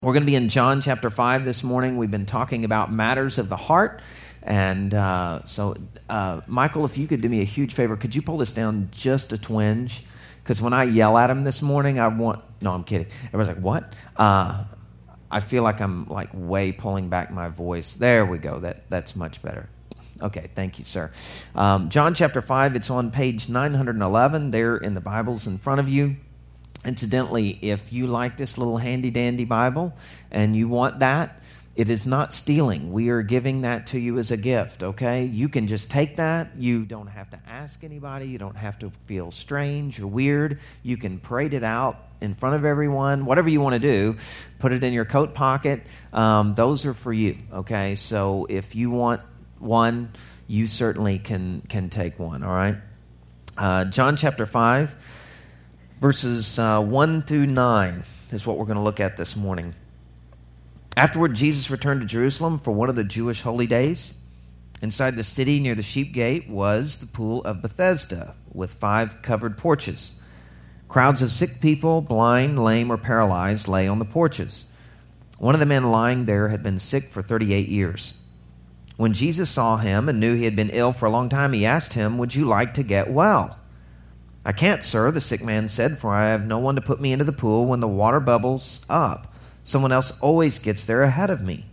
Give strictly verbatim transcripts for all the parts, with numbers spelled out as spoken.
We're going to be in John chapter five this morning. We've been talking about matters of the heart. And uh, so, uh, Michael, if you could do me a huge favor, could you pull this down just a twinge? Because when I yell at him this morning, I want... No, I'm kidding. Everybody's like, what? Uh, I feel like I'm like way pulling back my voice. There we go. That That's much better. Okay, thank you, sir. Um, John chapter five, it's on page nine eleven there in the Bibles in front of you. Incidentally, if you like this little handy-dandy Bible and you want that, it is not stealing. We are giving that to you as a gift, okay? You can just take that. You don't have to ask anybody. You don't have to feel strange or weird. You can parade it out in front of everyone. Whatever you want to do, put it in your coat pocket. Um, those are for you, okay? So if you want one, you certainly can, can take one, all right? Uh, John chapter five. Verses uh, one through nine is what we're going to look at this morning. Afterward, Jesus returned to Jerusalem for one of the Jewish holy days. Inside the city near the sheep gate was the pool of Bethesda with five covered porches. Crowds of sick people, blind, lame, or paralyzed, lay on the porches. One of the men lying there had been sick for thirty-eight years. When Jesus saw him and knew he had been ill for a long time, he asked him, "Would you like to get well?" "I can't, sir," the sick man said, "for I have no one to put me into the pool when the water bubbles up. Someone else always gets there ahead of me."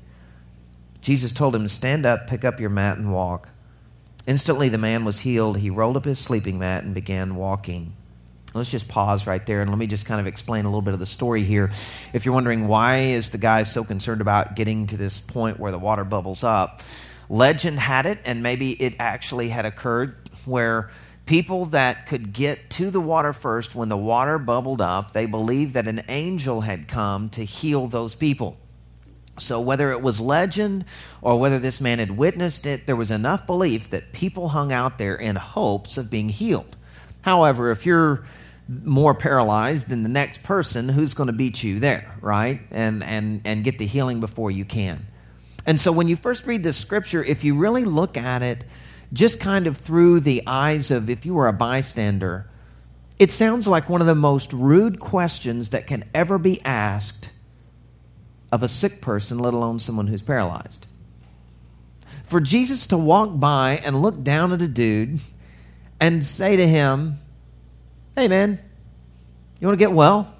Jesus told him to stand up, pick up your mat, and walk. Instantly the man was healed. He rolled up his sleeping mat and began walking. Let's just pause right there, and let me just kind of explain a little bit of the story here. If you're wondering why is the guy so concerned about getting to this point where the water bubbles up, legend had it, and maybe it actually had occurred, where people that could get to the water first when the water bubbled up, they believed that an angel had come to heal those people. So whether it was legend or whether this man had witnessed it, there was enough belief that people hung out there in hopes of being healed. However, if you're more paralyzed than the next person, who's going to beat you there, right? And and and get the healing before you can. And so when you first read this scripture, if you really look at it just kind of through the eyes of if you were a bystander, it sounds like one of the most rude questions that can ever be asked of a sick person, let alone someone who's paralyzed. For Jesus to walk by and look down at a dude and say to him, "Hey man, you want to get well?"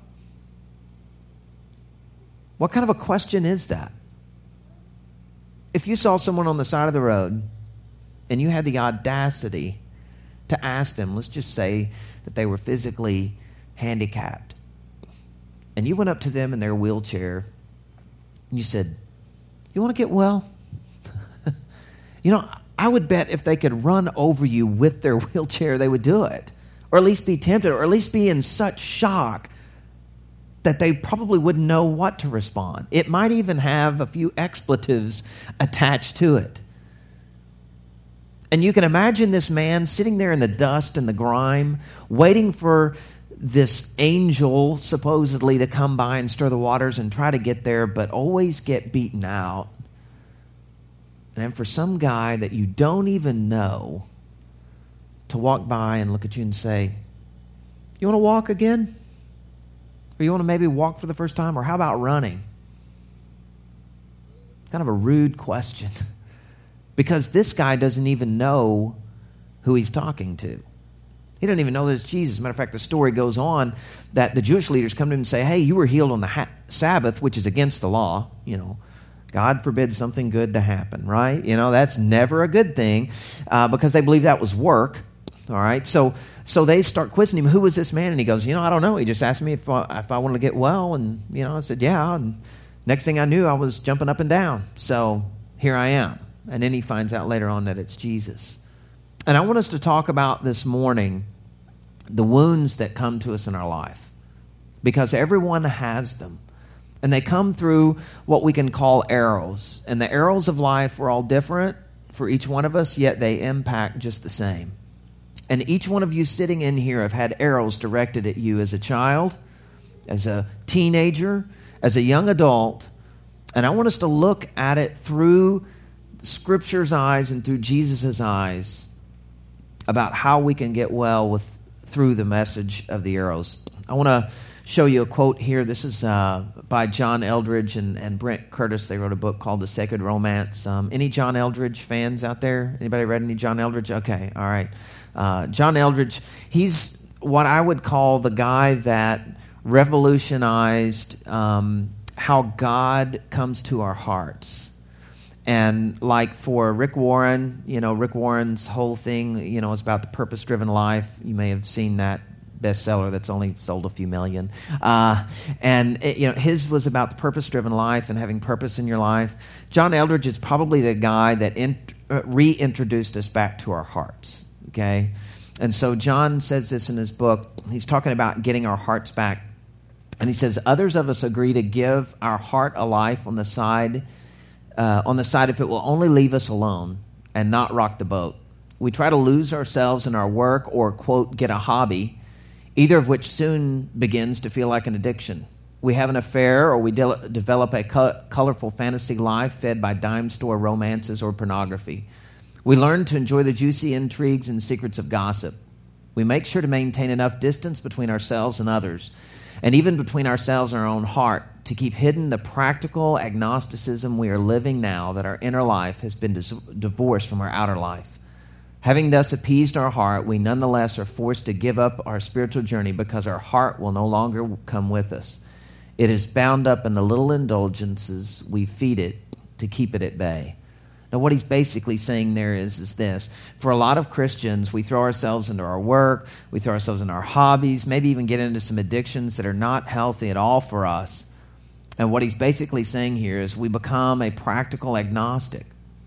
What kind of a question is that? If you saw someone on the side of the road and you had the audacity to ask them, let's just say that they were physically handicapped, and you went up to them in their wheelchair and you said, "You want to get well?" You know, I would bet if they could run over you with their wheelchair, they would do it. Or at least be tempted, or at least be in such shock that they probably wouldn't know what to respond. It might even have a few expletives attached to it. And you can imagine this man sitting there in the dust and the grime, waiting for this angel supposedly to come by and stir the waters and try to get there, but always get beaten out. And then for some guy that you don't even know to walk by and look at you and say, "You want to walk again? Or you want to maybe walk for the first time? Or how about running?" Kind of a rude question. Because this guy doesn't even know who he's talking to. He doesn't even know that it's Jesus. Matter of fact, the story goes on that the Jewish leaders come to him and say, "Hey, you were healed on the ha- Sabbath, which is against the law. You know, God forbid something good to happen, right? You know, that's never a good thing uh, because they believe that was work. All right, so so they start quizzing him, "Who was this man?" And he goes, "You know, I don't know. He just asked me if I, if I wanted to get well." And, you know, I said, "Yeah." And next thing I knew, I was jumping up and down. So here I am. And then he finds out later on that it's Jesus. And I want us to talk about this morning the wounds that come to us in our life. Because everyone has them. And they come through what we can call arrows. And the arrows of life are all different for each one of us, yet they impact just the same. And each one of you sitting in here have had arrows directed at you as a child, as a teenager, as a young adult. And I want us to look at it through Scripture's eyes and through Jesus' eyes about how we can get well with through the message of the arrows. I want to show you a quote here. This is uh, by John Eldredge and, and Brent Curtis. They wrote a book called The Sacred Romance. Um, any John Eldredge fans out there? Anybody read any John Eldredge? Okay, all right. Uh, John Eldredge, he's what I would call the guy that revolutionized um, how God comes to our hearts. And like for Rick Warren, you know, Rick Warren's whole thing, you know, is about the purpose-driven life. You may have seen that bestseller that's only sold a few million. Uh, and, it, you know, his was about the purpose-driven life and having purpose in your life. John Eldredge is probably the guy that in, uh, reintroduced us back to our hearts, okay? And so John says this in his book. He's talking about getting our hearts back. And he says, others of us agree to give our heart a life on the side Uh, on the side if it will only leave us alone and not rock the boat. We try to lose ourselves in our work or, quote, get a hobby, either of which soon begins to feel like an addiction. We have an affair or we de- develop a co- colorful fantasy life fed by dime store romances or pornography. We learn to enjoy the juicy intrigues and secrets of gossip. We make sure to maintain enough distance between ourselves and others, and even between ourselves and our own heart, to keep hidden the practical agnosticism we are living now that our inner life has been dis- divorced from our outer life. Having thus appeased our heart, we nonetheless are forced to give up our spiritual journey because our heart will no longer come with us. It is bound up in the little indulgences we feed it to keep it at bay. Now, what he's basically saying there is, is this. For a lot of Christians, we throw ourselves into our work, we throw ourselves into our hobbies, maybe even get into some addictions that are not healthy at all for us. And what he's basically saying here is we become a practical agnostic.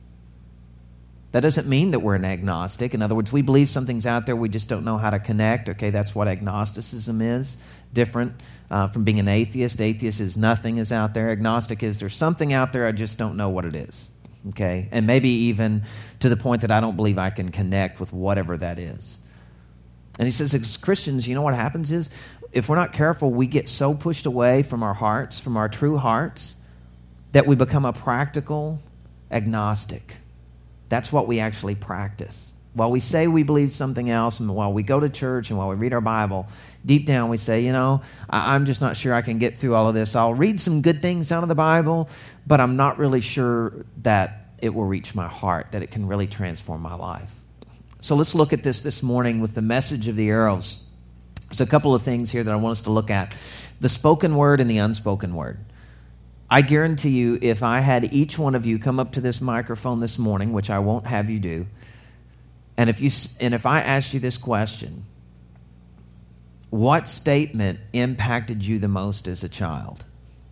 That doesn't mean that we're an agnostic. In other words, we believe something's out there, we just don't know how to connect. Okay, that's what agnosticism is. Different uh, from being an atheist. Atheist is nothing is out there. Agnostic is there's something out there, I just don't know what it is. Okay, and maybe even to the point that I don't believe I can connect with whatever that is. And he says, as Christians, you know what happens is, if we're not careful, we get so pushed away from our hearts, from our true hearts, that we become a practical agnostic. That's what we actually practice. While we say we believe something else, and while we go to church and while we read our Bible, deep down we say, you know, I'm just not sure I can get through all of this. I'll read some good things out of the Bible, but I'm not really sure that it will reach my heart, that it can really transform my life. So let's look at this this morning with the message of the arrows. There's a couple of things here that I want us to look at. The spoken word and the unspoken word. I guarantee you, if I had each one of you come up to this microphone this morning, which I won't have you do, and if you and if I asked you this question, what statement impacted you the most as a child?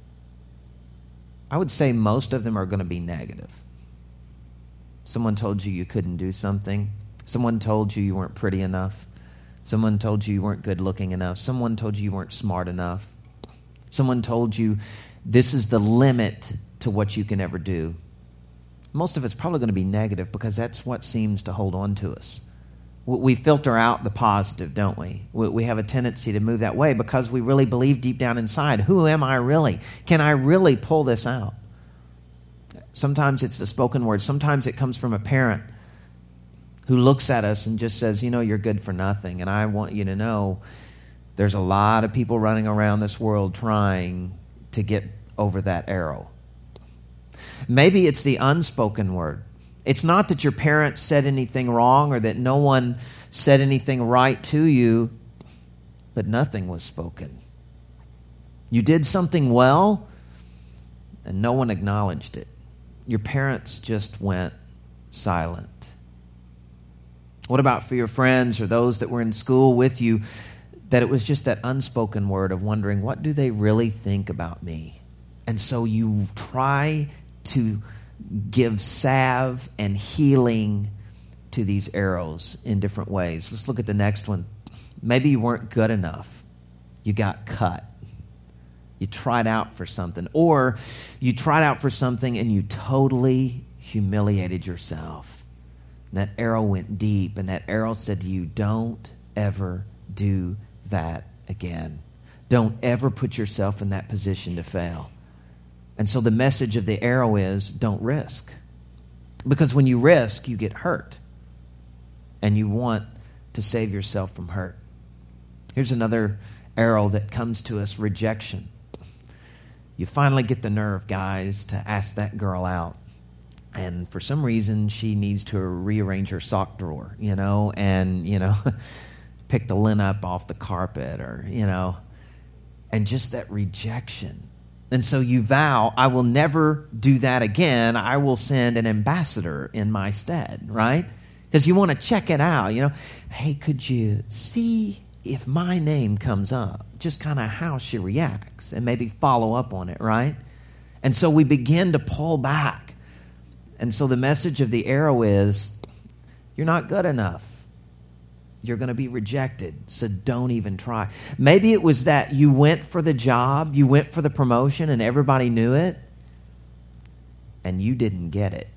I would say most of them are going to be negative. Someone told you you couldn't do something. Someone told you you weren't pretty enough. Someone told you you weren't good looking enough. Someone told you you weren't smart enough. Someone told you this is the limit to what you can ever do. Most of it's probably going to be negative because that's what seems to hold on to us. We filter out the positive, don't we? We have a tendency to move that way because we really believe deep down inside, who am I really? Can I really pull this out? Sometimes it's the spoken word. Sometimes it comes from a parent who looks at us and just says, you know, you're good for nothing. And I want you to know there's a lot of people running around this world trying to get over that arrow. Maybe it's the unspoken word. It's not that your parents said anything wrong or that no one said anything right to you, but nothing was spoken. You did something well, and no one acknowledged it. Your parents just went silent. What about for your friends or those that were in school with you, that it was just that unspoken word of wondering, what do they really think about me? And so you try to give salve and healing to these arrows in different ways. Let's look at the next one. Maybe you weren't good enough. You got cut. You tried out for something. Or you tried out for something and you totally humiliated yourself. And that arrow went deep, and that arrow said to you, don't ever do that again. Don't ever put yourself in that position to fail. And so the message of the arrow is, don't risk. Because when you risk, you get hurt. And you want to save yourself from hurt. Here's another arrow that comes to us, rejection. You finally get the nerve, guys, to ask that girl out. And for some reason, she needs to rearrange her sock drawer, you know, and, you know, pick the lint up off the carpet or, you know, and just that rejection. And so you vow, I will never do that again. I will send an ambassador in my stead, right? Because you want to check it out, you know. Hey, could you see if my name comes up? Just kind of how she reacts and maybe follow up on it, right? And so we begin to pull back. And so the message of the arrow is, you're not good enough. You're going to be rejected, so don't even try. Maybe it was that you went for the job, you went for the promotion, and everybody knew it, and you didn't get it.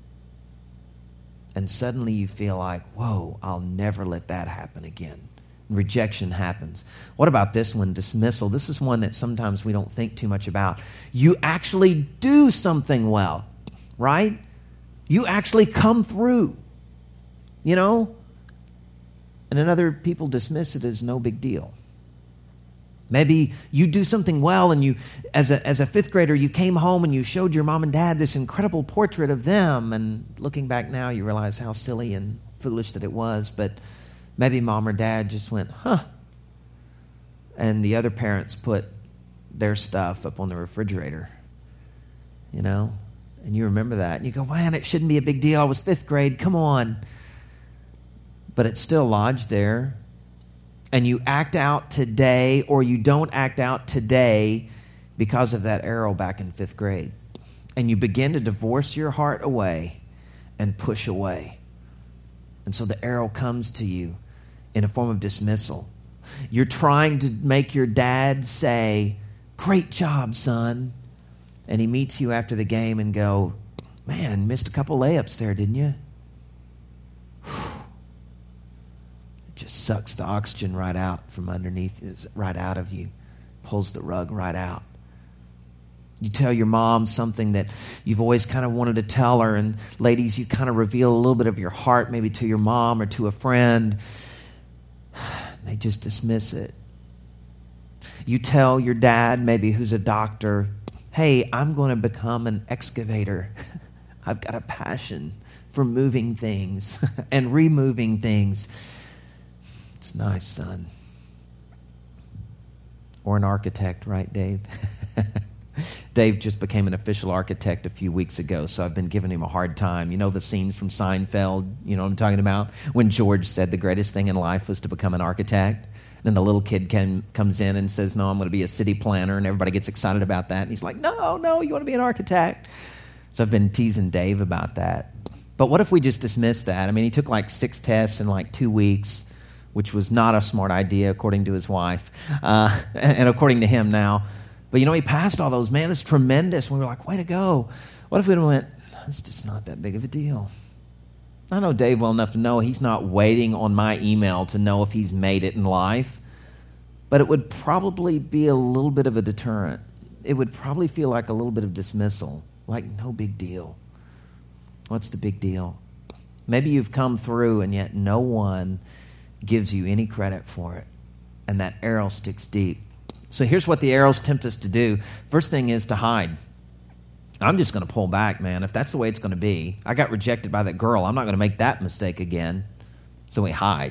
And suddenly you feel like, whoa, I'll never let that happen again. Rejection happens. What about this one, dismissal? This is one that sometimes we don't think too much about. You actually do something well, right? You actually come through, you know? And then other people dismiss it as no big deal. Maybe you do something well and you, as a, as a fifth grader, you came home and you showed your mom and dad this incredible portrait of them. And looking back now, you realize how silly and foolish that it was. But maybe mom or dad just went, huh. And the other parents put their stuff up on the refrigerator, you know. And you remember that. And you go, man, it shouldn't be a big deal. I was fifth grade. Come on. But it's still lodged there. And you act out today or you don't act out today because of that arrow back in fifth grade. And you begin to divorce your heart away and push away. And so the arrow comes to you in a form of dismissal. You're trying to make your dad say, great job, son. And he meets you after the game and go, man, missed a couple layups there, didn't you? Just sucks the oxygen right out from underneath, right out of you, pulls the rug right out. You tell your mom something that you've always kind of wanted to tell her, and ladies, you kind of reveal a little bit of your heart maybe to your mom or to a friend. They just dismiss it. You tell your dad, maybe who's a doctor, hey, I'm going to become an excavator. I've got a passion for moving things and removing things. It's nice, son. Or an architect, right, Dave? Dave just became an official architect a few weeks ago, so I've been giving him a hard time. You know the scenes from Seinfeld? You know what I'm talking about? When George said the greatest thing in life was to become an architect. And then the little kid can, comes in and says, no, I'm going to be a city planner, and everybody gets excited about that. And he's like, no, no, you want to be an architect. So I've been teasing Dave about that. But what if we just dismiss that? I mean, he took like six tests in like two weeks. Which was not a smart idea, according to his wife, uh, and according to him now. But, you know, he passed all those. Man, it's tremendous. We were like, way to go. What if we went, it's just not that big of a deal. I know Dave well enough to know he's not waiting on my email to know if he's made it in life. But it would probably be a little bit of a deterrent. It would probably feel like a little bit of dismissal, like no big deal. What's the big deal? Maybe you've come through and yet no one gives you any credit for it. And that arrow sticks deep. So here's what the arrows tempt us to do. First thing is to hide. I'm just going to pull back, man. If that's the way it's going to be. I got rejected by that girl. I'm not going to make that mistake again. So we hide.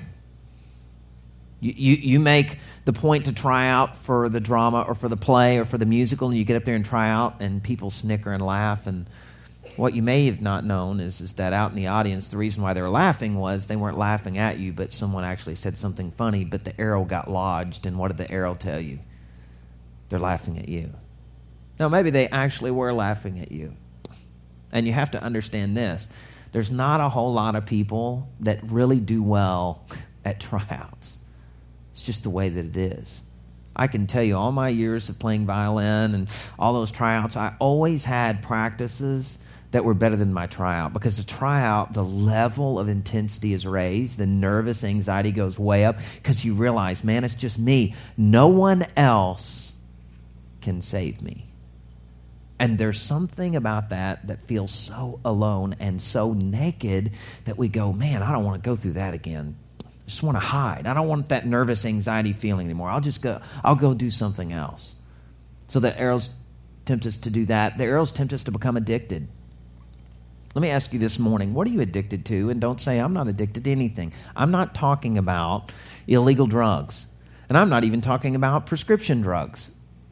You, you, you make the point to try out for the drama or for the play or for the musical, and you get up there and try out, and people snicker and laugh. And what you may have not known is, is that out in the audience, the reason why they were laughing was they weren't laughing at you, but someone actually said something funny, but the arrow got lodged. And what did the arrow tell you? They're laughing at you. Now, maybe they actually were laughing at you. And you have to understand this. There's not a whole lot of people that really do well at tryouts. It's just the way that it is. I can tell you all my years of playing violin and all those tryouts, I always had practices that were better than my tryout, because the tryout, the level of intensity is raised, the nervous anxiety goes way up, because you realize, man, it's just me. No one else can save me. And there's something about that that feels so alone and so naked that we go, man, I don't want to go through that again. I just want to hide. I don't want that nervous anxiety feeling anymore. I'll just go, I'll go do something else. So the arrows tempt us to do that. The arrows tempt us to become addicted. Let me ask you this morning, what are you addicted to? And don't say, I'm not addicted to anything. I'm not talking about illegal drugs. And I'm not even talking about prescription drugs.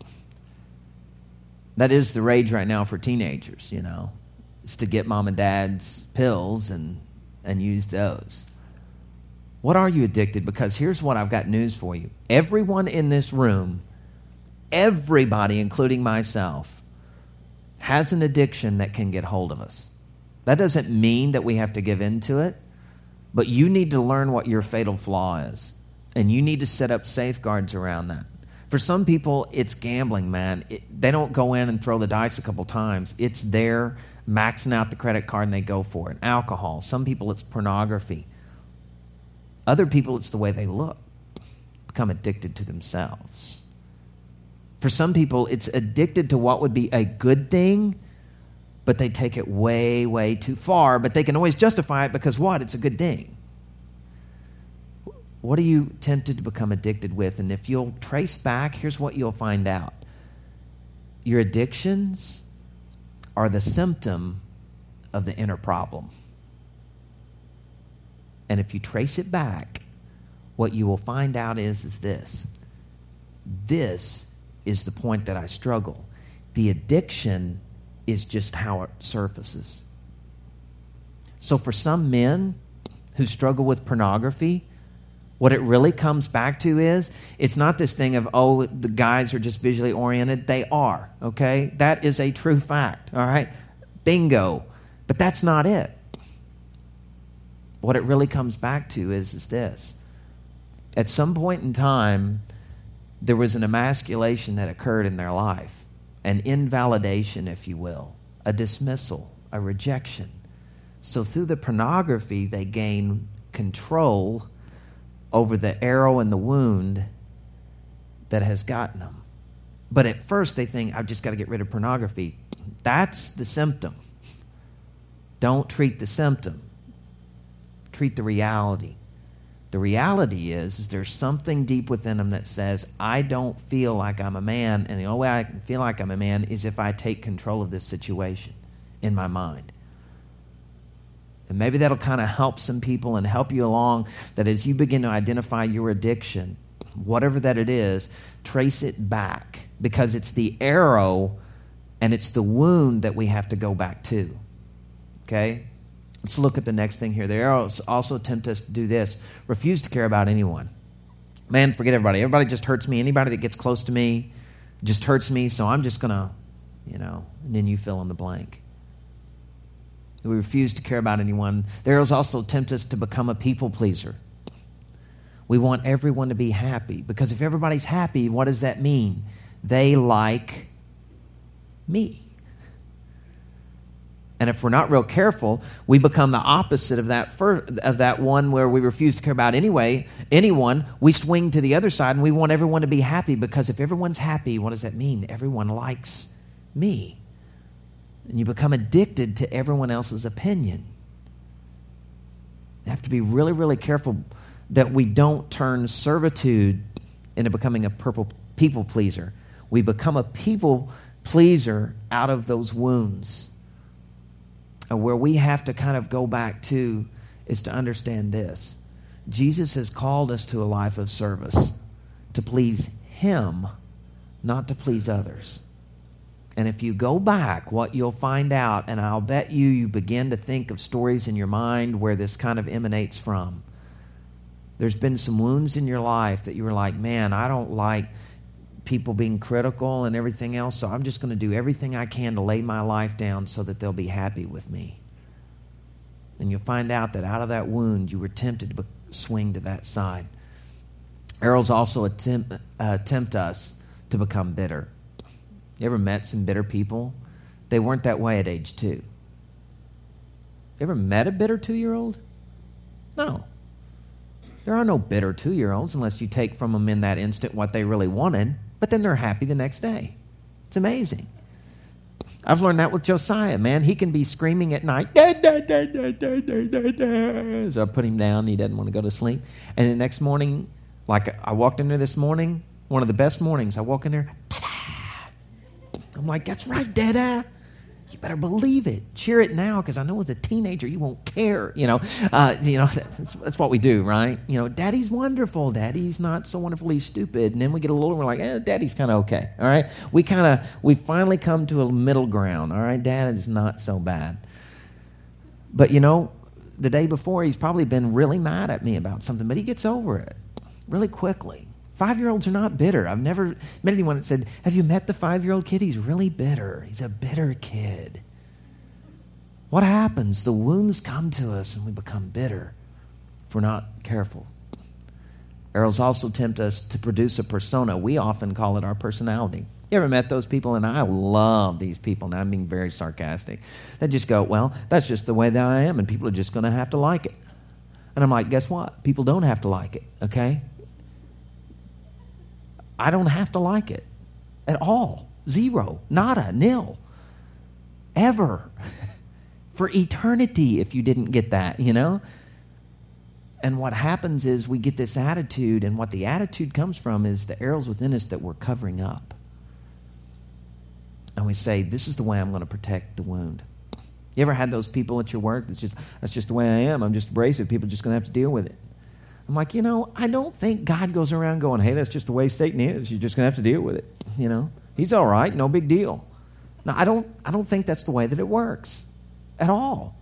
That is the rage right now for teenagers, you know. It's to get mom and dad's pills and, and use those. What are you addicted? Because here's what I've got news for you. Everyone in this room, everybody, including myself, has an addiction that can get hold of us. That doesn't mean that we have to give in to it, but you need to learn what your fatal flaw is, and you need to set up safeguards around that. For some people, it's gambling, man. It, they don't go in and throw the dice a couple times. It's there, maxing out the credit card, and they go for it. Alcohol. Some people, it's pornography. Other people, it's the way they look. Become addicted to themselves. For some people, it's addicted to what would be a good thing, but they take it way, way too far. But they can always justify it because what? It's a good thing. What are you tempted to become addicted with? And if you'll trace back, here's what you'll find out. Your addictions are the symptom of the inner problem. And if you trace it back, what you will find out is, is this. This is the point that I struggle. The addiction is just how it surfaces. So for some men who struggle with pornography, what it really comes back to is, it's not this thing of, oh, the guys are just visually oriented. They are, okay? That is a true fact, all right? Bingo. But that's not it. What it really comes back to is, is this. At some point in time, there was an emasculation that occurred in their life, an invalidation, if you will, a dismissal, a rejection. So through the pornography, they gain control over the arrow and the wound that has gotten them. But at first, they think, I've just got to get rid of pornography. That's the symptom. Don't treat the symptom. Treat the reality. The reality is, is there's something deep within them that says, I don't feel like I'm a man, and the only way I can feel like I'm a man is if I take control of this situation in my mind. And maybe that'll kind of help some people and help you along, that as you begin to identify your addiction, whatever that it is, trace it back, because it's the arrow and it's the wound that we have to go back to. Okay? Let's look at the next thing here. The arrows also tempt us to do this. Refuse to care about anyone. Man, forget everybody. Everybody just hurts me. Anybody that gets close to me just hurts me, so I'm just going to, you know, and then you fill in the blank. We refuse to care about anyone. The arrows also tempt us to become a people pleaser. We want everyone to be happy, because if everybody's happy, what does that mean? They like me. And if we're not real careful, we become the opposite of that first, of that one where we refuse to care about anyway, anyone. We swing to the other side and we want everyone to be happy, because if everyone's happy, what does that mean? Everyone likes me. And you become addicted to everyone else's opinion. You have to be really, really careful that we don't turn servitude into becoming a purple people pleaser. We become a people pleaser out of those wounds. And where we have to kind of go back to is to understand this. Jesus has called us to a life of service, to please Him, not to please others. And if you go back, what you'll find out, and I'll bet you you begin to think of stories in your mind where this kind of emanates from. There's been some wounds in your life that you were like, man, I don't like people being critical and everything else, so I'm just going to do everything I can to lay my life down so that they'll be happy with me. And you'll find out that out of that wound, you were tempted to swing to that side. Arrows also attempt, uh, tempt us to become bitter. You ever met some bitter people? They weren't that way at age two. You ever met a bitter two-year-old? No. There are no bitter two-year-olds unless you take from them in that instant what they really wanted, but then they're happy the next day. It's amazing. I've learned that with Josiah, man. He can be screaming at night. Da, da, da, da, da, da, da. So I put him down. He doesn't want to go to sleep. And the next morning, like I walked in there this morning, one of the best mornings, I walk in there. Da-da. I'm like, that's right, Dada. You better believe it. Cheer it now, because I know as a teenager you won't care. You know, uh, you know that's, that's what we do, right? You know, Daddy's wonderful. Daddy's not so wonderfully stupid. And then we get a little, and we're like, eh, Daddy's kind of okay. All right, we kind of we finally come to a middle ground. All right, Dad is not so bad. But you know, the day before he's probably been really mad at me about something, but he gets over it really quickly. Five-year-olds are not bitter. I've never met anyone that said, have you met the five-year-old kid? He's really bitter. He's a bitter kid. What happens? The wounds come to us and we become bitter if we're not careful. Arrows also tempt us to produce a persona. We often call it our personality. You ever met those people? And I love these people, and I'm being very sarcastic. They just go, well, that's just the way that I am, and people are just going to have to like it. And I'm like, guess what? People don't have to like it, okay? I don't have to like it at all. Zero. Nada. Nil. Ever. For eternity, if you didn't get that, you know? And what happens is we get this attitude, and what the attitude comes from is the arrows within us that we're covering up. And we say, this is the way I'm going to protect the wound. You ever had those people at your work that's just, that's just the way I am. I'm just abrasive. People are just going to have to deal with it. I'm like, you know, I don't think God goes around going, hey, that's just the way Satan is. You're just going to have to deal with it. You know, he's all right. No big deal. No, I don't, I don't think that's the way that it works at all.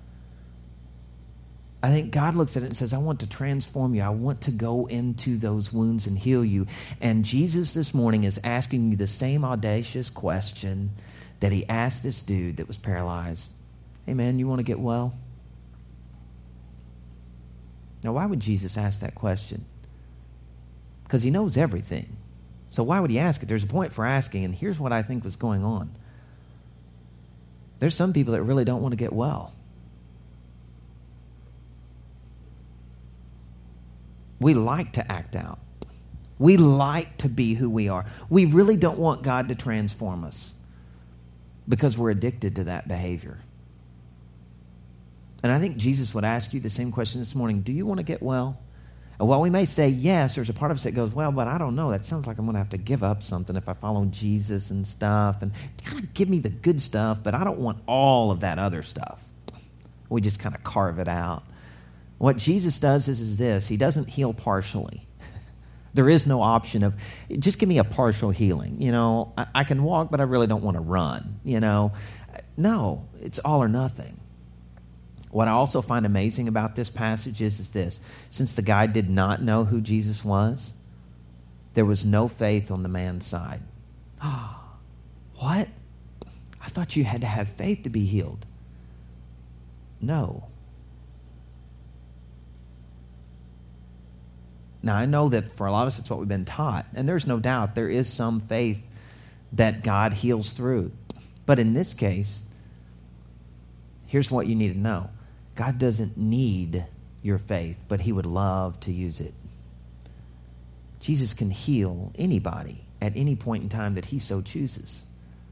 I think God looks at it and says, I want to transform you. I want to go into those wounds and heal you. And Jesus this morning is asking you the same audacious question that he asked this dude that was paralyzed. Hey, man, you want to get well? Now, why would Jesus ask that question? Because he knows everything. So why would he ask it? There's a point for asking, and here's what I think was going on. There's some people that really don't want to get well. We like to act out. We like to be who we are. We really don't want God to transform us because we're addicted to that behavior. And I think Jesus would ask you the same question this morning. Do you want to get well? And while we may say yes, there's a part of us that goes, well, but I don't know. That sounds like I'm going to have to give up something if I follow Jesus and stuff. And kind of give me the good stuff, but I don't want all of that other stuff. We just kind of carve it out. What Jesus does is, is this. He doesn't heal partially. There is no option of, just give me a partial healing. You know, I, I can walk, but I really don't want to run. You know, no, it's all or nothing. What I also find amazing about this passage is, is this. Since the guy did not know who Jesus was, there was no faith on the man's side. What? I thought you had to have faith to be healed. No. Now, I know that for a lot of us, it's what we've been taught. And there's no doubt there is some faith that God heals through. But in this case, here's what you need to know. God doesn't need your faith, but he would love to use it. Jesus can heal anybody at any point in time that he so chooses.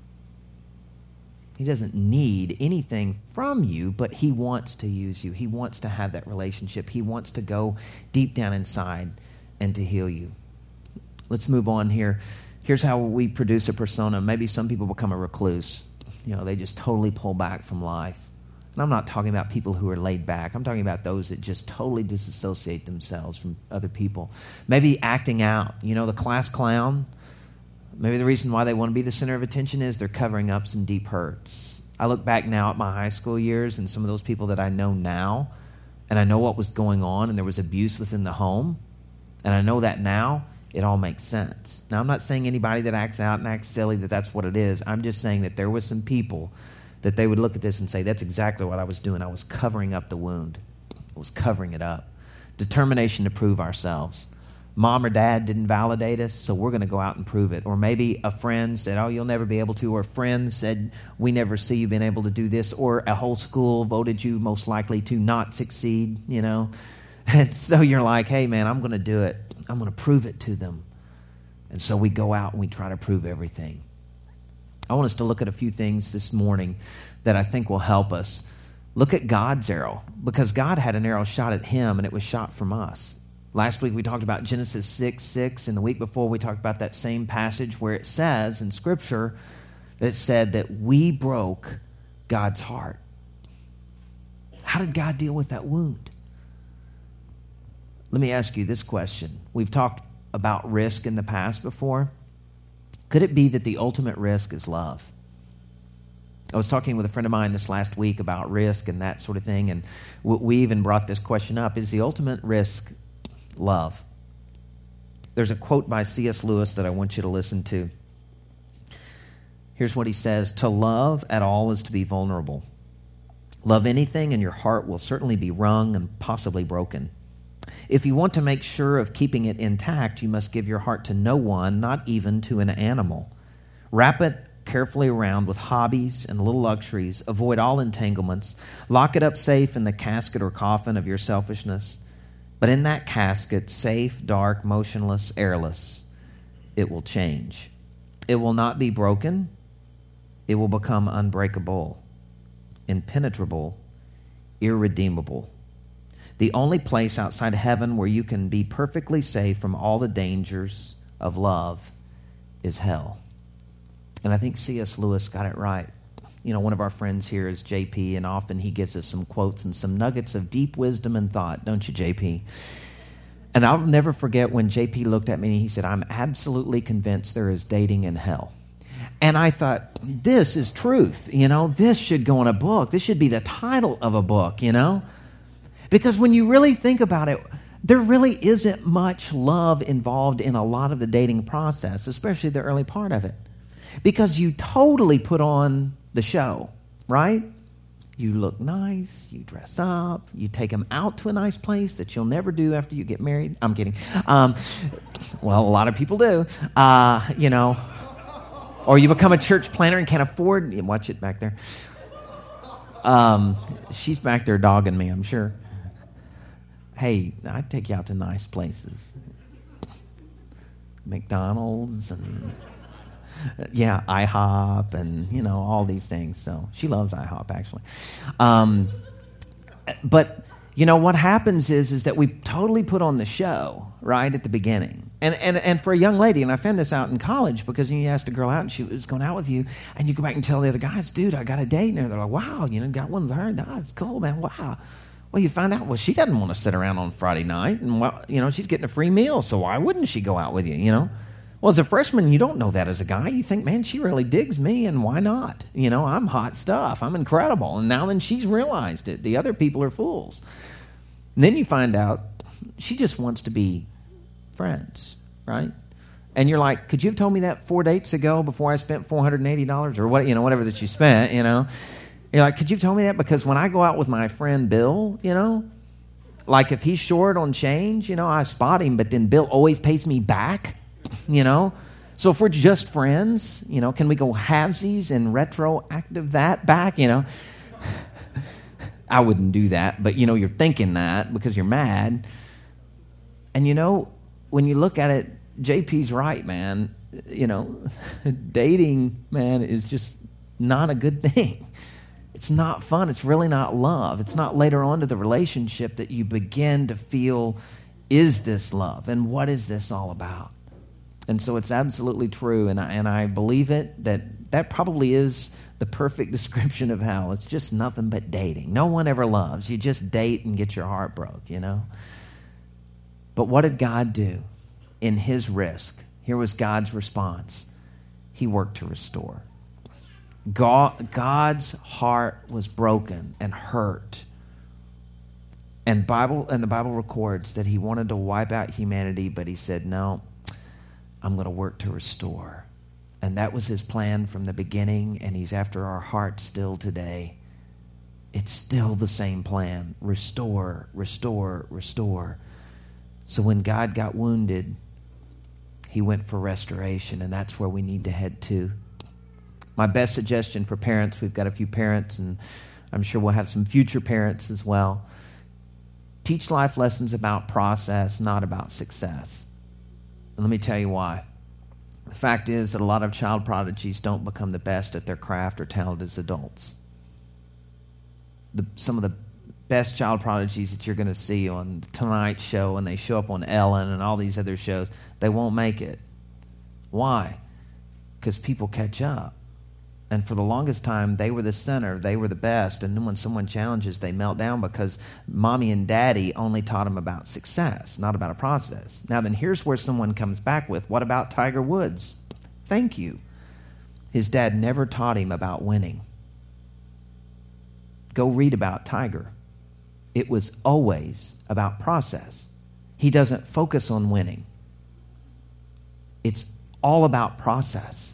He doesn't need anything from you, but he wants to use you. He wants to have that relationship. He wants to go deep down inside and to heal you. Let's move on here. Here's how we produce a persona. Maybe some people become a recluse. You know, they just totally pull back from life. And I'm not talking about people who are laid back. I'm talking about those that just totally disassociate themselves from other people. Maybe acting out. You know, the class clown. Maybe the reason why they want to be the center of attention is they're covering up some deep hurts. I look back now at my high school years and some of those people that I know now, and I know what was going on, and there was abuse within the home, and I know that now. It all makes sense. Now, I'm not saying anybody that acts out and acts silly that that's what it is. I'm just saying that there was some people that they would look at this and say, that's exactly what I was doing. I was covering up the wound. I was covering it up. Determination to prove ourselves. Mom or dad didn't validate us, so we're going to go out and prove it. Or maybe a friend said, oh, you'll never be able to. Or a friend said, we never see you being able to do this. Or a whole school voted you most likely to not succeed, you know. And so you're like, hey, man, I'm going to do it. I'm going to prove it to them. And so we go out and we try to prove everything. I want us to look at a few things this morning that I think will help us. Look at God's arrow, because God had an arrow shot at him, and it was shot from us. Last week we talked about Genesis six six, and the week before we talked about that same passage where it says in Scripture that it said that we broke God's heart. How did God deal with that wound? Let me ask you this question. We've talked about risk in the past before. Could it be that the ultimate risk is love? I was talking with a friend of mine this last week about risk and that sort of thing, and we even brought this question up. Is the ultimate risk love? There's a quote by C S Lewis that I want you to listen to. Here's what he says: "To love at all is to be vulnerable. Love anything and your heart will certainly be wrung and possibly broken. If you want to make sure of keeping it intact, you must give your heart to no one, not even to an animal. Wrap it carefully around with hobbies and little luxuries. Avoid all entanglements. Lock it up safe in the casket or coffin of your selfishness. But in that casket, safe, dark, motionless, airless, it will change. It will not be broken. It will become unbreakable, impenetrable, irredeemable. The only place outside heaven where you can be perfectly safe from all the dangers of love is hell." And I think C S Lewis got it right. You know, one of our friends here is J P, and often he gives us some quotes and some nuggets of deep wisdom and thought, don't you, J P? And I'll never forget when J P looked at me and he said, "I'm absolutely convinced there is dating in hell." And I thought, this is truth. You know, this should go in a book. This should be the title of a book, you know? Because when you really think about it, there really isn't much love involved in a lot of the dating process, especially the early part of it. Because you totally put on the show, right? You look nice, you dress up, you take them out to a nice place that you'll never do after you get married. I'm kidding. Um, well, a lot of people do, uh, you know. Or you become a church planner and can't afford, you watch it back there. Um, she's back there dogging me, I'm sure. Hey, I'd take you out to nice places. McDonald's and... Yeah, IHOP and, you know, all these things. So she loves IHOP, actually. Um, but, you know, what happens is is that we totally put on the show right at the beginning. And, and and for a young lady, and I found this out in college, because you asked a girl out and she was going out with you, and you go back and tell the other guys, "Dude, I got a date." And they're like, "Wow, you know, got one with her. That's cool, man. Wow." Well, you find out, well, she doesn't want to sit around on Friday night. And, well, you know, she's getting a free meal, so why wouldn't she go out with you, you know? Well, as a freshman, you don't know that as a guy. You think, man, she really digs me, and why not? You know, I'm hot stuff. I'm incredible. And now then she's realized it. The other people are fools. And then you find out she just wants to be friends, right? And you're like, could you have told me that four dates ago before I spent four hundred eighty dollars or what, you know, whatever that you spent, you know? You're like, could you have told me that? Because when I go out with my friend Bill, you know, like if he's short on change, you know, I spot him, but then Bill always pays me back. You know, so if we're just friends, you know, can we go halvesies and retroactive that back? You know, I wouldn't do that, but you know, you're thinking that because you're mad. And you know, when you look at it, J P's right, man. You know, dating, man, is just not a good thing. It's not fun. It's really not love. It's not later on to the relationship that you begin to feel, is this love? And what is this all about? And so it's absolutely true, and I, and I believe it, that that probably is the perfect description of hell. It's just nothing but dating. No one ever loves. You just date and get your heart broke, you know. But what did God do in his risk? Here was God's response. He worked to restore. God, God's heart was broken and hurt. And Bible and the Bible records that he wanted to wipe out humanity, but he said, no, I'm going to work to restore. And that was his plan from the beginning, and he's after our hearts still today. It's still the same plan. Restore, restore, restore. So when God got wounded, he went for restoration, and that's where we need to head to. My best suggestion for parents, we've got a few parents, and I'm sure we'll have some future parents as well. Teach life lessons about process, not about success. And let me tell you why. The fact is that a lot of child prodigies don't become the best at their craft or talent as adults. The, some of the best child prodigies that you're going to see on the Tonight Show, and they show up on Ellen and all these other shows, they won't make it. Why? Because people catch up. And for the longest time, they were the center. They were the best. And then when someone challenges, they melt down because mommy and daddy only taught them about success, not about a process. Now then, here's where someone comes back with, what about Tiger Woods? Thank you. His dad never taught him about winning. Go read about Tiger. It was always about process. He doesn't focus on winning. It's all about process.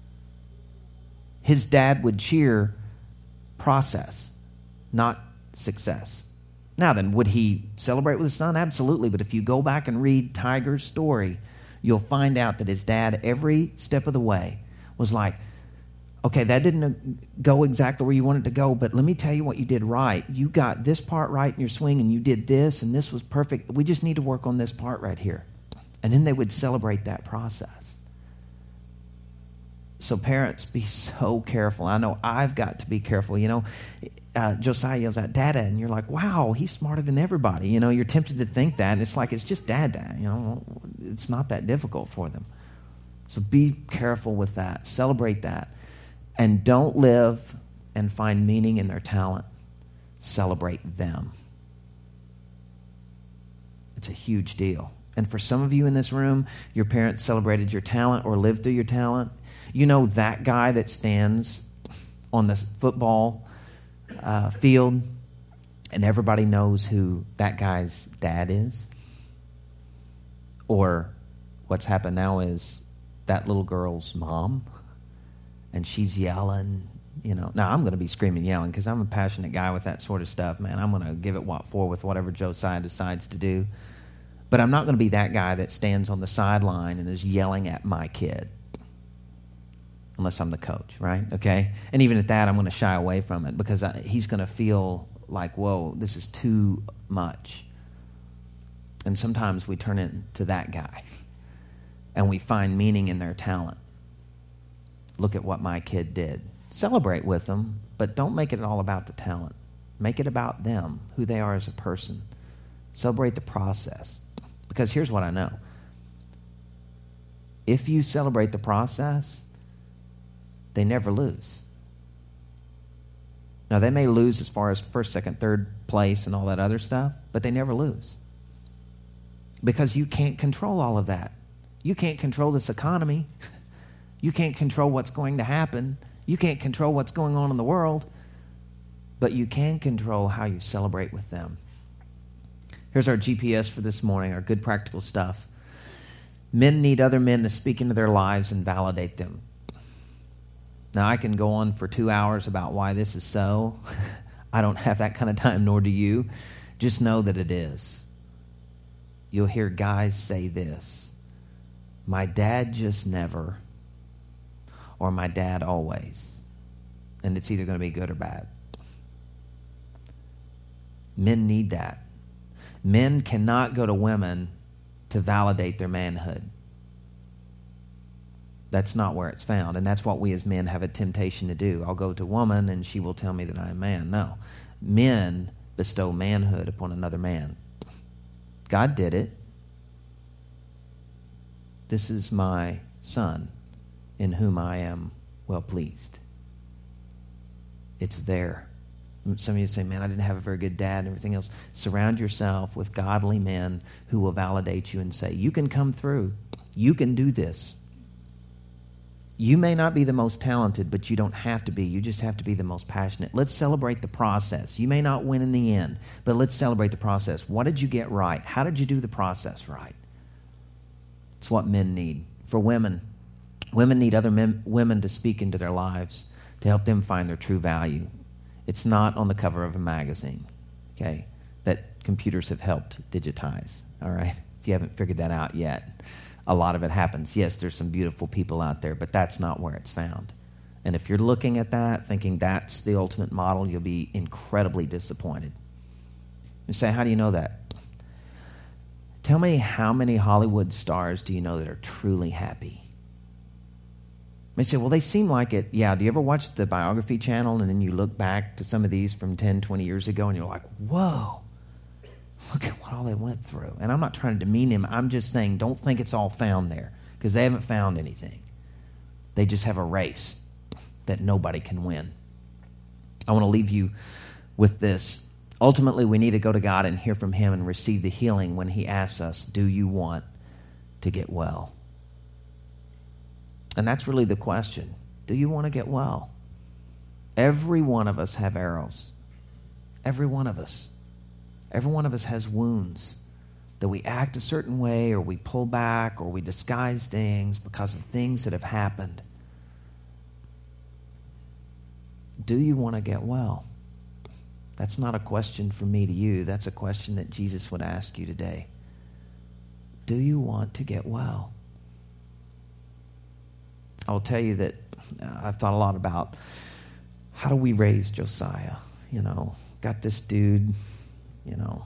His dad would cheer process, not success. Now then, would he celebrate with his son? Absolutely. But if you go back and read Tiger's story, you'll find out that his dad, every step of the way, was like, okay, that didn't go exactly where you wanted to go, but let me tell you what you did right. You got this part right in your swing, and you did this, and this was perfect. We just need to work on this part right here. And then they would celebrate that process. So parents, be so careful. I know I've got to be careful. You know, uh, Josiah yells out, Dada, and you're like, wow, he's smarter than everybody. You know, you're tempted to think that, and it's like, it's just Dada. You know, it's not that difficult for them. So be careful with that. Celebrate that. And don't live and find meaning in their talent. Celebrate them. It's a huge deal. And for some of you in this room, your parents celebrated your talent or lived through your talent. You know that guy that stands on the football uh, field and everybody knows who that guy's dad is? Or what's happened now is that little girl's mom, and she's yelling, you know. Now, I'm going to be screaming, yelling, because I'm a passionate guy with that sort of stuff, man. I'm going to give it what for with whatever Josiah decides to do. But I'm not going to be that guy that stands on the sideline and is yelling at my kid. Unless I'm the coach, right? Okay? And even at that, I'm going to shy away from it because I, he's going to feel like, whoa, this is too much. And sometimes we turn into that guy. And we find meaning in their talent. Look at what my kid did. Celebrate with them, but don't make it all about the talent. Make it about them, who they are as a person. Celebrate the process. Because here's what I know. If you celebrate the process, they never lose. Now, they may lose as far as first, second, third place and all that other stuff, but they never lose. Because you can't control all of that. You can't control this economy. You can't control what's going to happen. You can't control what's going on in the world. But you can control how you celebrate with them. Here's our G P S for this morning, our good practical stuff. Men need other men to speak into their lives and validate them. Now, I can go on for two hours about why this is so. I don't have that kind of time, nor do you. Just know that it is. You'll hear guys say this. My dad just never, or my dad always. And it's either going to be good or bad. Men need that. Men cannot go to women to validate their manhood. That's not where it's found. And that's what we as men have a temptation to do. I'll go to a woman and she will tell me that I'm a man. No. Men bestow manhood upon another man. God did it. This is my son in whom I am well pleased. It's there. Some of you say, man, I didn't have a very good dad and everything else. Surround yourself with godly men who will validate you and say, you can come through. You can do this. You may not be the most talented, but you don't have to be. You just have to be the most passionate. Let's celebrate the process. You may not win in the end, but let's celebrate the process. What did you get right? How did you do the process right? It's what men need. For women, women need other men, women to speak into their lives to help them find their true value. It's not on the cover of a magazine, okay, that computers have helped digitize, all right? If you haven't figured that out yet. A lot of it happens. Yes, there's some beautiful people out there, but that's not where it's found. And if you're looking at that, thinking that's the ultimate model, you'll be incredibly disappointed. You say, how do you know that? Tell me how many Hollywood stars do you know that are truly happy? may say, well, they seem like it. Yeah, do you ever watch the Biography channel and then you look back to some of these from ten, twenty years ago and you're like, whoa, look at what all they went through. And I'm not trying to demean him. I'm just saying don't think it's all found there because they haven't found anything. They just have a race that nobody can win. I want to leave you with this. Ultimately, we need to go to God and hear from him and receive the healing when he asks us, do you want to get well? And that's really the question. Do you want to get well? Every one of us have arrows. Every one of us. Every one of us has wounds that we act a certain way or we pull back or we disguise things because of things that have happened. Do you want to get well? That's not a question from me to you. That's a question that Jesus would ask you today. Do you want to get well? I'll tell you that I've thought a lot about how do we raise Josiah? You know, got this dude, you know.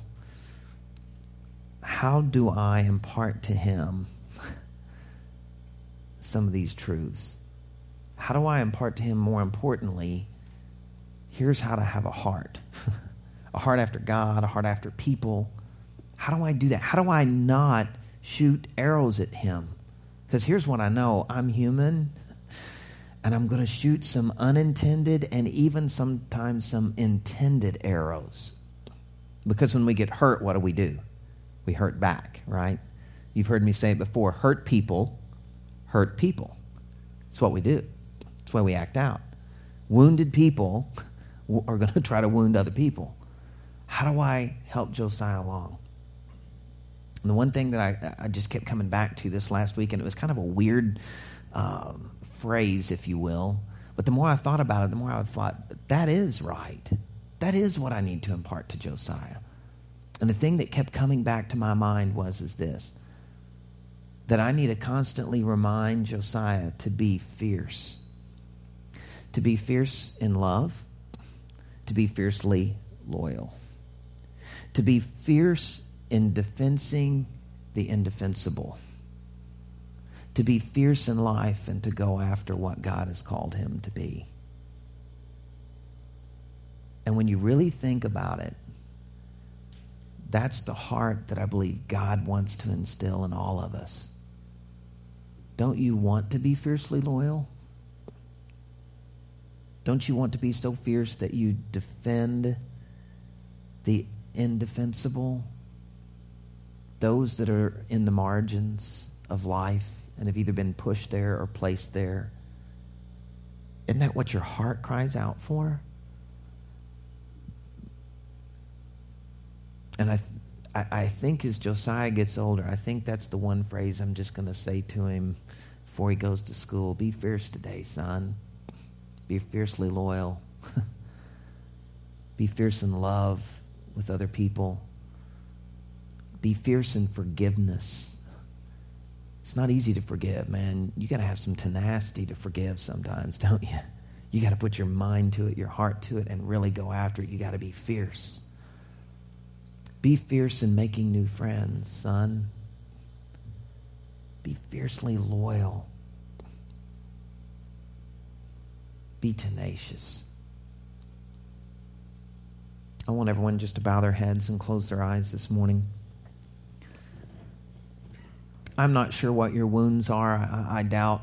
How do I impart to him some of these truths? How do I impart to him, more importantly, here's how to have a heart. A heart after God, a heart after people. How do I do that? How do I not shoot arrows at him? Because here's what I know. I'm human, and I'm going to shoot some unintended and even sometimes some intended arrows. Because when we get hurt, what do we do? We hurt back, right? You've heard me say it before. Hurt people hurt people. It's what we do. It's the way we act out. Wounded people are going to try to wound other people. How do I help Josiah along? And the one thing that I, I just kept coming back to this last week, and it was kind of a weird um, phrase, if you will, but the more I thought about it, the more I thought, that is right. That is what I need to impart to Josiah. And the thing that kept coming back to my mind was is this, that I need to constantly remind Josiah to be fierce. To be fierce in love, to be fiercely loyal. To be fierce in defending the indefensible. To be fierce in life and to go after what God has called him to be. And when you really think about it, that's the heart that I believe God wants to instill in all of us. Don't you want to be fiercely loyal? Don't you want to be so fierce that you defend the indefensible? Those that are in the margins of life and have either been pushed there or placed there. Isn't that what your heart cries out for? And I, I, I think as Josiah gets older, I think that's the one phrase I'm just going to say to him before he goes to school. Be fierce today, son. Be fiercely loyal. Be fierce in love with other people. Be fierce in forgiveness. It's not easy to forgive, man. You got to have some tenacity to forgive sometimes, don't you? You got to put your mind to it, your heart to it, and really go after it. You got to be fierce. Be fierce in making new friends, son. Be fiercely loyal. Be tenacious. I want everyone just to bow their heads and close their eyes this morning. I'm not sure what your wounds are. I, I doubt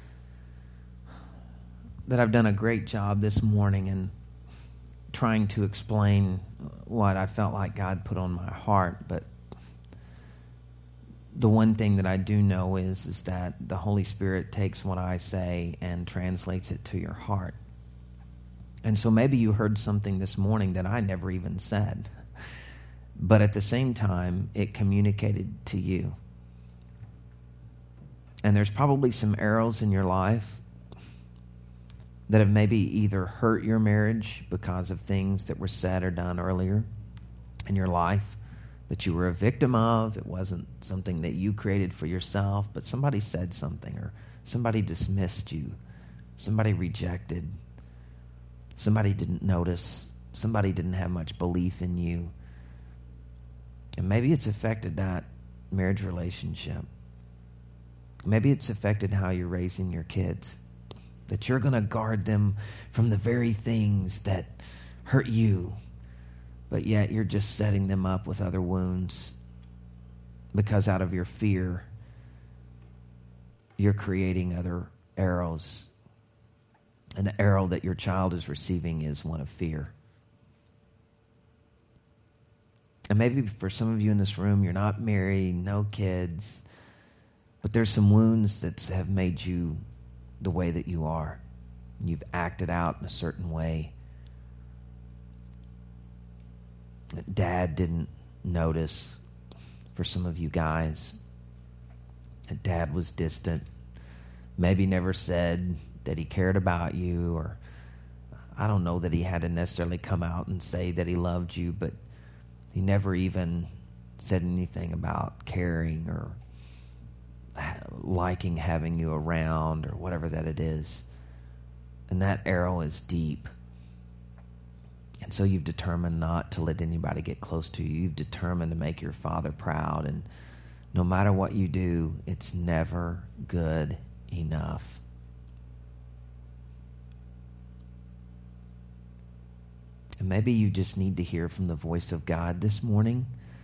that I've done a great job this morning in trying to explain what I felt like God put on my heart. But the one thing that I do know is, is that the Holy Spirit takes what I say and translates it to your heart. And so maybe you heard something this morning that I never even said. But at the same time, it communicated to you. And there's probably some arrows in your life that have maybe either hurt your marriage because of things that were said or done earlier in your life that you were a victim of. It wasn't something that you created for yourself, but somebody said something, or somebody dismissed you, somebody rejected, somebody didn't notice, somebody didn't have much belief in you. And maybe it's affected that marriage relationship. Maybe it's affected how you're raising your kids. that you're going to guard them from the very things that hurt you, but yet you're just setting them up with other wounds because out of your fear, you're creating other arrows. And the arrow that your child is receiving is one of fear. And maybe for some of you in this room, you're not married, no kids, but there's some wounds that have made you the way that you are. You've acted out in a certain way. Dad didn't notice for some of you guys. Dad was distant, maybe never said that he cared about you, or I don't know that he had to necessarily come out and say that he loved you, but he never even said anything about caring or liking having you around or whatever that it is. And that arrow is deep. And so you've determined not to let anybody get close to you. You've determined to make your father proud. And no matter what you do, it's never good enough. And maybe you just need to hear from the voice of God this morning.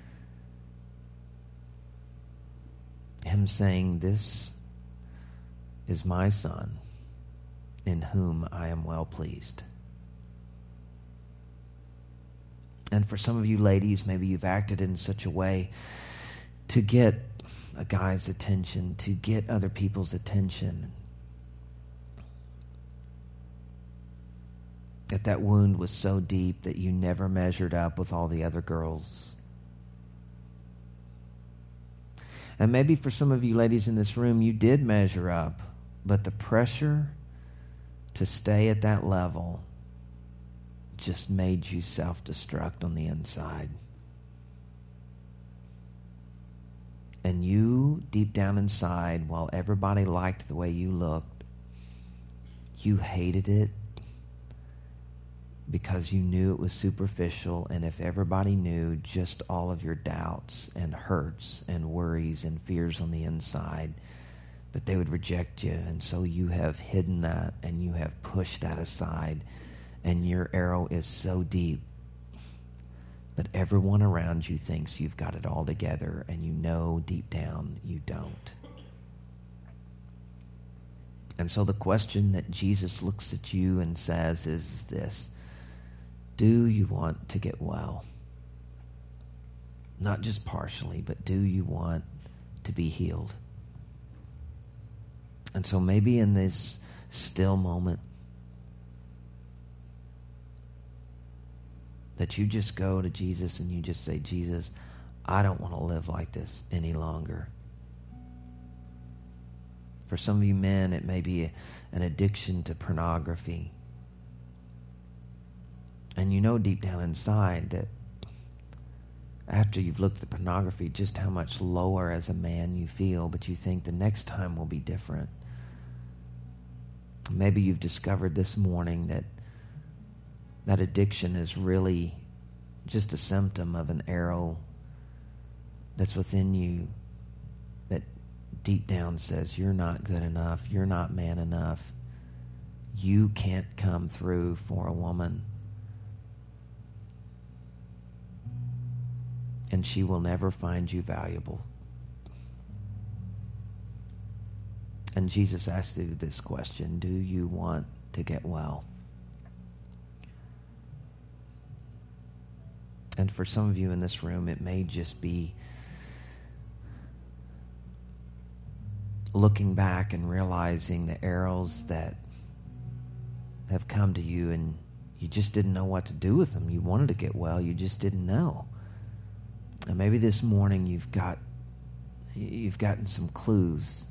Him saying, "This is my son, in whom I am well pleased." And for some of you ladies, maybe you've acted in such a way to get a guy's attention, to get other people's attention, that that wound was so deep that you never measured up with all the other girls. And maybe for some of you ladies in this room, you did measure up, but the pressure to stay at that level just made you self-destruct on the inside. And you, deep down inside, while everybody liked the way you looked, you hated it because you knew it was superficial, and if everybody knew just all of your doubts and hurts and worries and fears on the inside, that they would reject you. And so you have hidden that and you have pushed that aside, and your arrow is so deep that everyone around you thinks you've got it all together, and you know deep down you don't. And so the question that Jesus looks at you and says is this: do you want to get well? Not just partially, but do you want to be healed? And so maybe in this still moment, that you just go to Jesus and you just say, "Jesus, I don't want to live like this any longer." For some of you men, it may be an addiction to pornography. And you know deep down inside that after you've looked at the pornography, just how much lower as a man you feel, but you think the next time will be different. Maybe you've discovered this morning that that addiction is really just a symptom of an arrow that's within you that deep down says, you're not good enough, you're not man enough, you can't come through for a woman, and she will never find you valuable. And Jesus asked you this question: do you want to get well? And for some of you in this room, it may just be looking back and realizing the arrows that have come to you, and you just didn't know what to do with them. You wanted to get well, you just didn't know. And maybe this morning you've got you've gotten some clues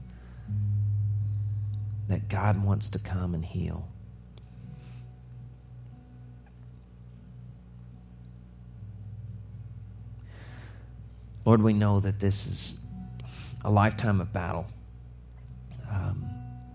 that God wants to come and heal. Lord, we know that this is a lifetime of battle. Um,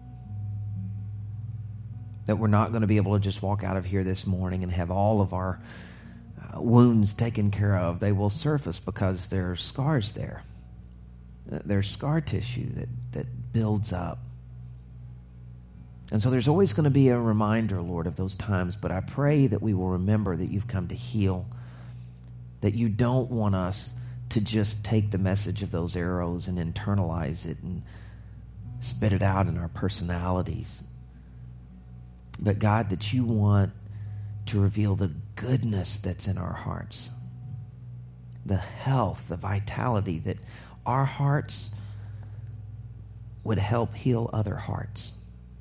that we're not going to be able to just walk out of here this morning and have all of our uh, wounds taken care of. They will surface because there are scars there. There's scar tissue that, that builds up. And so there's always going to be a reminder, Lord, of those times. But I pray that we will remember that you've come to heal, that you don't want us to just take the message of those arrows and internalize it and spit it out in our personalities. But God, that you want to reveal the goodness that's in our hearts, the health, the vitality, that our hearts would help heal other hearts.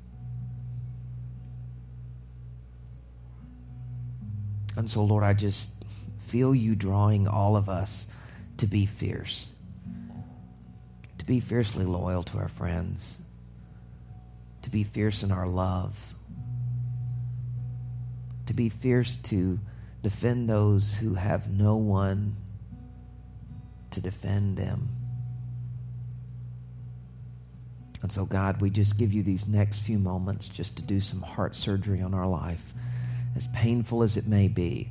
And so, Lord, I just feel you drawing all of us to be fierce, to be fiercely loyal to our friends, to be fierce in our love, to be fierce to defend those who have no one to defend them. And so, God, we just give you these next few moments just to do some heart surgery on our life, as painful as it may be.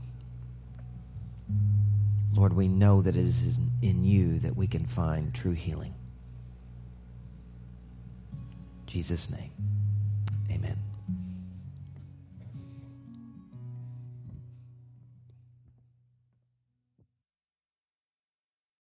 Lord, we know that it is in you that we can find true healing. In Jesus' name, amen.